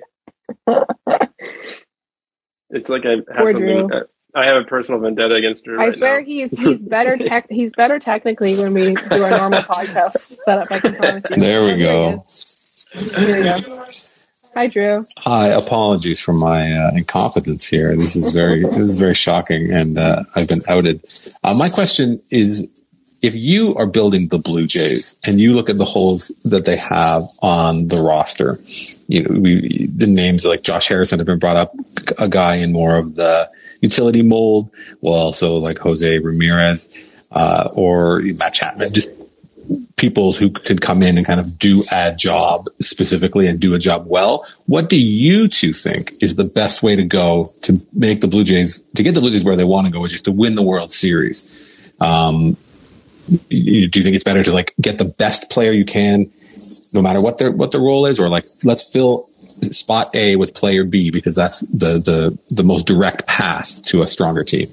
It's like I have Poor something. Drew. Uh, I have a personal vendetta against Drew. I right swear now. he's he's better tech he's better technically when we do our normal podcast setup. I can promise you. There we Oh, go. Here we go. Hi, Drew. Hi, apologies for my uh, incompetence here. This is very this is very shocking, and uh, I've been outed. Uh, my question is, if you are building the Blue Jays and you look at the holes that they have on the roster, you know, we, the names like Josh Harrison have been brought up, a guy in more of the utility mold, well, also like Jose Ramirez, uh, or Matt Chapman, just people who could come in and kind of do a job specifically and do a job well. What do you two think is the best way to go to make the Blue Jays, to get the Blue Jays where they want to go, which is to win the World Series? Um, you, do you think it's better to like get the best player you can, no matter what their what the role is, or like let's fill spot A with player B because that's the the the most direct path to a stronger team?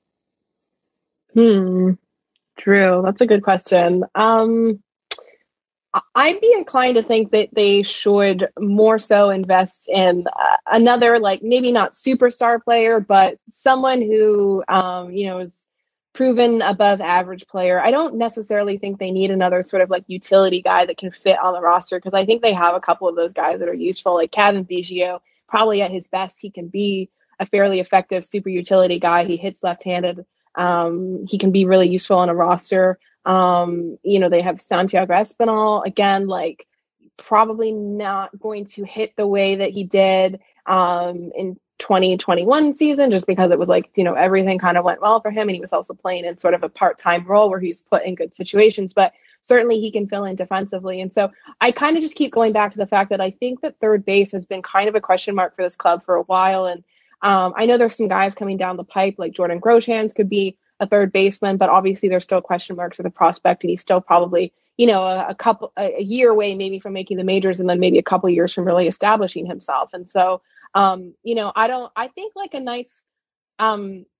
Hmm. Drew, that's a good question. Um, I'd be inclined to think that they should more so invest in uh, another, like maybe not superstar player, but someone who, um, you know, is proven above average player. I don't necessarily think they need another sort of like utility guy that can fit on the roster, because I think they have a couple of those guys that are useful, like Kevin Biggio. Probably at his best, he can be a fairly effective super utility guy. He hits left-handed. Um, he can be really useful on a roster. Um, you know, they have Santiago Espinal, again, like probably not going to hit the way that he did um, in twenty twenty-one season, just because it was like, you know, everything kind of went well for him. And he was also playing in sort of a part-time role where he's put in good situations, but certainly he can fill in defensively. And so I kind of just keep going back to the fact that I think that third base has been kind of a question mark for this club for a while. And Um, I know there's some guys coming down the pipe, like Jordan Groshans could be a third baseman, but obviously there's still question marks with the prospect, and he's still probably, you know, a, a couple, a, a year away maybe from making the majors, and then maybe a couple years from really establishing himself. And so, um, you know, I don't, I think like a nice, um,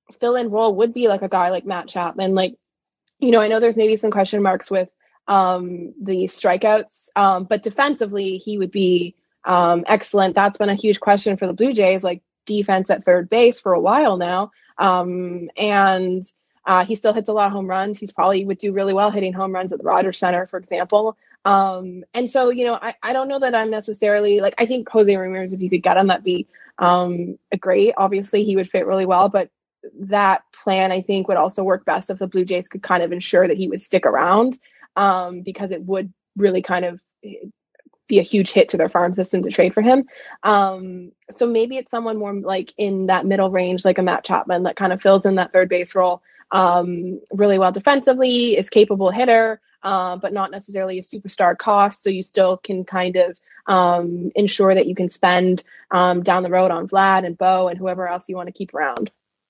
fill-in role would be like a guy like Matt Chapman. Like, you know, I know there's maybe some question marks with um, the strikeouts, um, but defensively he would be um, excellent. That's been a huge question for the Blue Jays, like defense at third base for a while now. Um, and uh, he still hits a lot of home runs. He's probably would do really well hitting home runs at the Rogers Center, for example. Um, and so, you know, I, I don't know that I'm necessarily like, I think Jose Ramirez, if you could get him, that'd be um, a great, obviously he would fit really well, but that plan I think would also work best if the Blue Jays could kind of ensure that he would stick around, um, because it would really kind of be a huge hit to their farm system to trade for him. Um, so maybe it's someone more like in that middle range, like a Matt Chapman that kind of fills in that third base role um, really well defensively, is capable hitter, uh, but not necessarily a superstar cost. So you still can kind of um, ensure that you can spend um, down the road on Vlad and Bo and whoever else you want to keep around.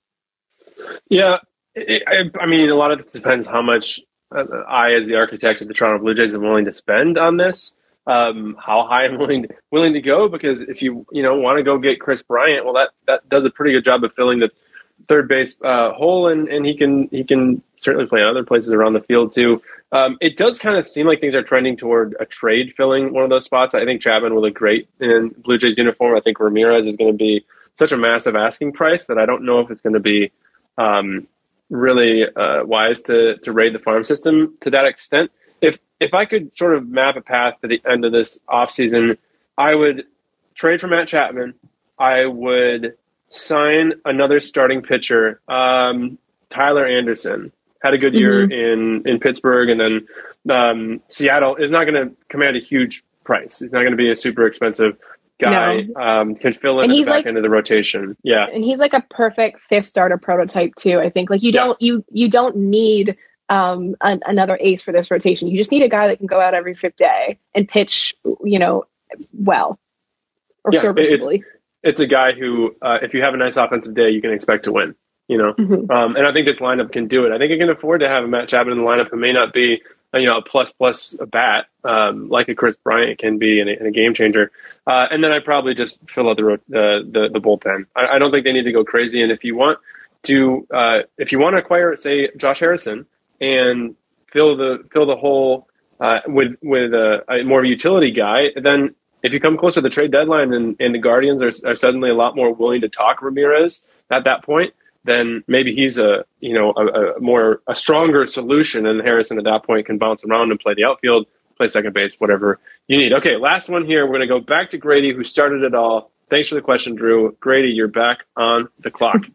Yeah, it, I, I mean, a lot of this depends how much uh, I, as the architect of the Toronto Blue Jays, am willing to spend on this. Um, how high I'm willing to, willing to go, because if you you know want to go get Chris Bryant, well, that that does a pretty good job of filling the third base uh, hole, and, and he can he can certainly play in other places around the field too. Um, it does kind of seem like things are trending toward a trade filling one of those spots. I think Chapman will look great in Blue Jays uniform. I think Ramirez is going to be such a massive asking price that I don't know if it's going to be um, really uh, wise to to raid the farm system to that extent. If if I could sort of map a path to the end of this offseason, I would trade for Matt Chapman. I would sign another starting pitcher. Um, Tyler Anderson had a good year mm-hmm. in, in Pittsburgh, and then um, Seattle is not going to command a huge price. He's not going to be a super expensive guy. No. Um, can fill in at the back like, end of the rotation. Yeah, and he's like a perfect fifth starter prototype too. I think like you yeah. don't you you don't need um, an, another ace for this rotation. You just need a guy that can go out every fifth day and pitch, you know, well or yeah, serviceably. It's, it's a guy who, uh, if you have a nice offensive day, you can expect to win, you know? Mm-hmm. Um, and I think this lineup can do it. I think it can afford to have a Matt Chapman in the lineup who may not be, you know, a plus plus a bat, um, like a Chris Bryant can be in a, in a game changer. Uh, and then I probably just fill out the, uh, the, the bullpen. I, I don't think they need to go crazy. And if you want to, uh, if you want to acquire, say, Josh Harrison, and fill the fill the hole uh, with with a, a more utility guy, then if you come closer to the trade deadline and, and the Guardians are, are suddenly a lot more willing to talk Ramirez at that point, then maybe he's a you know a, a more a stronger solution, and Harrison at that point can bounce around and play the outfield, play second base, whatever you need. Okay, last one here. We're going to go back to Grady, who started it all. Thanks for the question, Drew. Grady, you're back on the clock.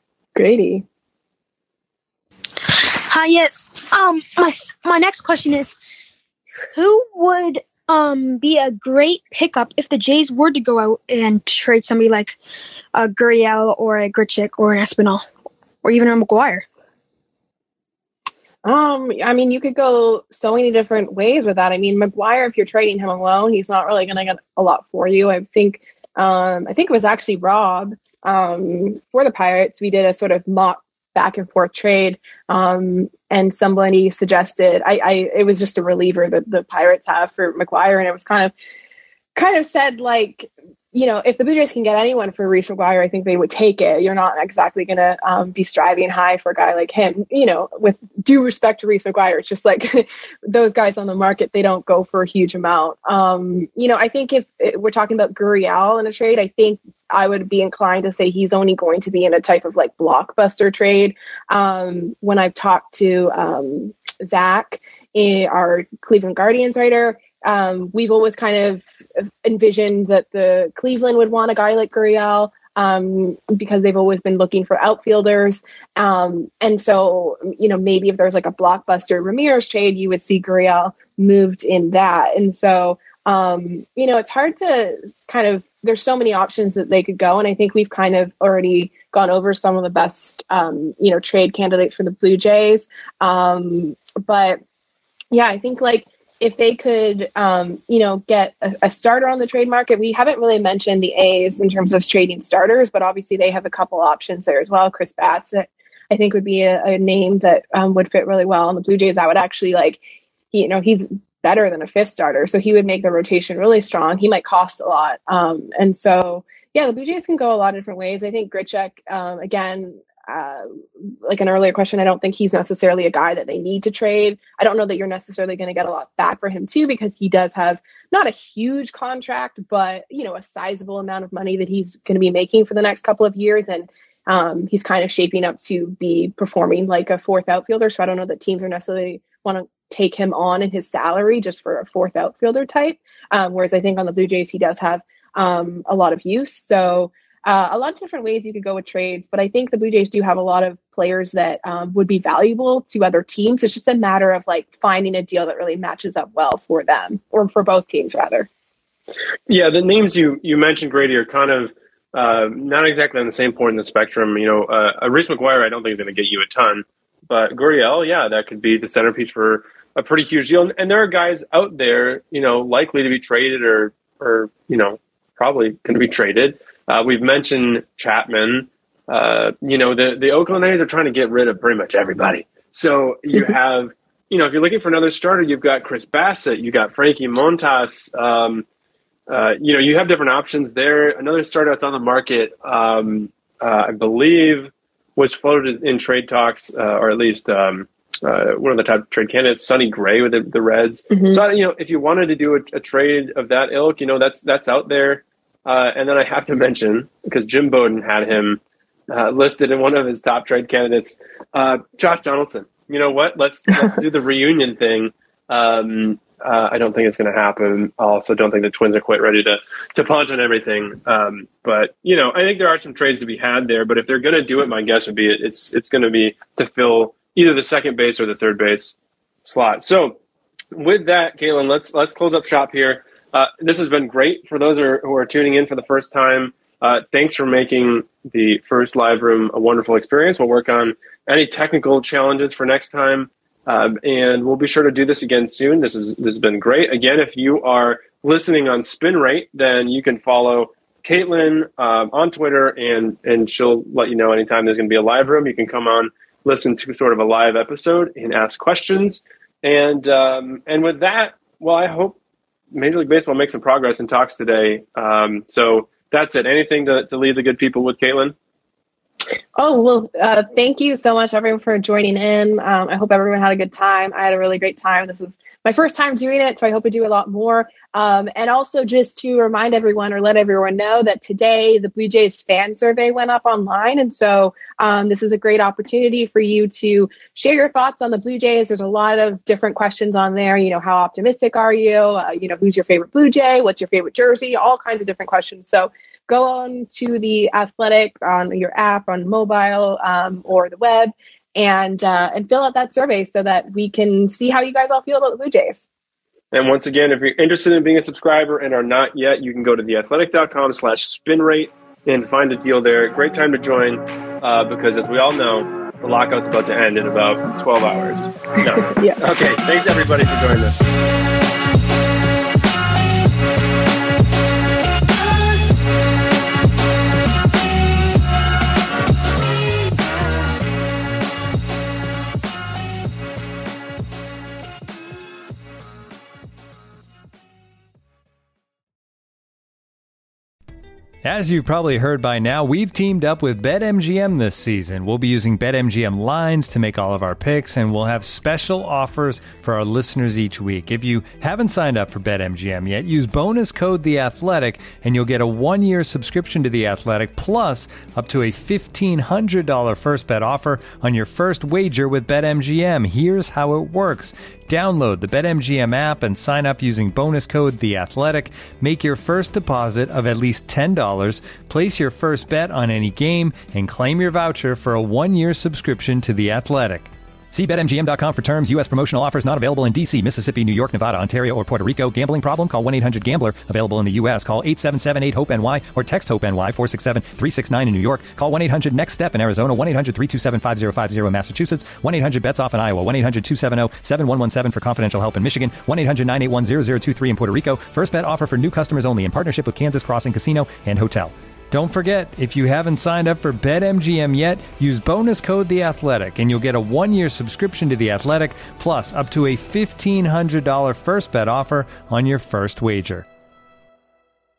Grady. Hi, yes. Um, my my next question is, who would um be a great pickup if the Jays were to go out and trade somebody like a Gurriel or a Grichuk or an Espinal or even a McGuire? Um, I mean, you could go so many different ways with that. I mean, McGuire, if you're trading him alone, he's not really going to get a lot for you. I think, um, I think it was actually Rob um for the Pirates. We did a sort of mock back and forth trade, um, and somebody suggested I, I it was just a reliever that the Pirates have for McGuire, and it was kind of kind of said like, you know, if the Blue Jays can get anyone for Reese McGuire, I think they would take it. You're not exactly going to um, be striving high for a guy like him. You know, with due respect to Reese McGuire, it's just like those guys on the market, they don't go for a huge amount. Um, you know, I think if, if we're talking about Gurriel in a trade, I think I would be inclined to say he's only going to be in a type of like blockbuster trade. Um, when I've talked to um, Zach, our Cleveland Guardians writer, Um, we've always kind of envisioned that the Cleveland would want a guy like Gurriel um, because they've always been looking for outfielders. Um, and so, you know, maybe if there's like a blockbuster Ramirez trade, you would see Gurriel moved in that. And so, um, you know, it's hard to kind of, there's so many options that they could go. And I think we've kind of already gone over some of the best, um, you know, trade candidates for the Blue Jays. Um, but yeah, I think like, if they could, um, you know, get a, a starter on the trade market. We haven't really mentioned the A's in terms of trading starters, but obviously they have a couple options there as well. Chris Batsett, I think, would be a, a name that um, would fit really well. On the Blue Jays, I would actually like, you know, he's better than a fifth starter, so he would make the rotation really strong. He might cost a lot. Um, and so, yeah, the Blue Jays can go a lot of different ways. I think Grichuk, um, again, uh, like an earlier question, I don't think he's necessarily a guy that they need to trade. I don't know that you're necessarily going to get a lot back for him too, because he does have not a huge contract, but, you know, a sizable amount of money that he's going to be making for the next couple of years. And um, he's kind of shaping up to be performing like a fourth outfielder. So I don't know that teams are necessarily want to take him on in his salary just for a fourth outfielder type. Um, whereas I think on the Blue Jays, he does have um, a lot of use. So uh, a lot of different ways you could go with trades, but I think the Blue Jays do have a lot of players that um, would be valuable to other teams. It's just a matter of like finding a deal that really matches up well for them, or for both teams rather. Yeah, the names you, you mentioned, Grady, are kind of uh, not exactly on the same point in the spectrum. You know, uh, a Reese McGuire, I don't think is going to get you a ton, but Gurriel, yeah, that could be the centerpiece for a pretty huge deal. And there are guys out there, you know, likely to be traded or, or you know, probably going to be traded. Uh, we've mentioned Chapman. Uh, you know, the, the Oakland A's are trying to get rid of pretty much everybody. So you have, you know, if you're looking for another starter, you've got Chris Bassett, you got Frankie Montas. Um, uh, you know, you have different options there. Another starter that's on the market, um, uh, I believe, was floated in trade talks, uh, or at least um, uh, one of the top trade candidates, Sonny Gray with the, the Reds. Mm-hmm. So, you know, if you wanted to do a, a trade of that ilk, you know, that's that's out there. Uh, and then I have to mention, because Jim Bowden had him uh, listed in one of his top trade candidates, uh, Josh Donaldson. You know what? Let's, let's do the reunion thing. Um, uh, I don't think it's going to happen. I also don't think the Twins are quite ready to, to punch on everything. Um, but, you know, I think there are some trades to be had there. But if they're going to do it, my guess would be it, it's it's going to be to fill either the second base or the third base slot. So with that, Caitlin, let's let's close up shop here. Uh, this has been great for those who are, who are tuning in for the first time. Uh, thanks for making the first live room a wonderful experience. We'll work on any technical challenges for next time. Um, and we'll be sure to do this again soon. This is, this has been great. Again, if you are listening on Spin Rate, then you can follow Caitlin, um, on Twitter, and, and she'll let you know anytime there's going to be a live room. You can come on, listen to sort of a live episode and ask questions. And, um, and with that, well, I hope Major League Baseball makes some progress in talks today. Um, so that's it. Anything to, to leave the good people with, Caitlin? Oh, well, uh, thank you so much, everyone, for joining in. Um, I hope everyone had a good time. I had a really great time. This is my first time doing it, so I hope we do a lot more. Um, and also just to remind everyone or let everyone know that today the Blue Jays fan survey went up online. And so um, this is a great opportunity for you to share your thoughts on the Blue Jays. There's a lot of different questions on there. You know, how optimistic are you? Uh, you know, who's your favorite Blue Jay? What's your favorite jersey? All kinds of different questions. So go on to the Athletic on your app, on mobile, um, or the web, and uh, and fill out that survey so that we can see how you guys all feel about the Blue Jays. And once again, if you're interested in being a subscriber and are not yet, you can go to theathletic.com slash spin rate and find a deal there. Great time to join uh, because, as we all know, the lockout's about to end in about twelve hours. No. Yeah. Okay, thanks everybody for joining us. As you've probably heard by now, we've teamed up with BetMGM this season. We'll be using BetMGM lines to make all of our picks, and we'll have special offers for our listeners each week. If you haven't signed up for BetMGM yet, use bonus code The Athletic, and you'll get a one-year subscription to The Athletic, plus up to a fifteen hundred dollars first bet offer on your first wager with BetMGM. Here's how it works. Download the BetMGM app and sign up using bonus code The Athletic. Make your first deposit of at least ten dollars. Place your first bet on any game and claim your voucher for a one-year subscription to The Athletic. See Bet M G M dot com for terms. U S promotional offers not available in D C, Mississippi, New York, Nevada, Ontario, or Puerto Rico. Gambling problem? Call one eight hundred gambler. Available in the U S. Call eight seven seven eight hope N Y or text HOPE-NY four six seven three six nine in New York. Call one eight hundred next step in Arizona. one eight hundred three two seven five zero five zero in Massachusetts. one eight hundred bets off in Iowa. one eight hundred two seven zero seven one one seven for confidential help in Michigan. one eight hundred nine eight one zero zero two three in Puerto Rico. First bet offer for new customers only in partnership with Kansas Crossing Casino and Hotel. Don't forget, if you haven't signed up for BetMGM yet, use bonus code The Athletic, and you'll get a one-year subscription to The Athletic, plus up to a fifteen hundred dollars first bet offer on your first wager.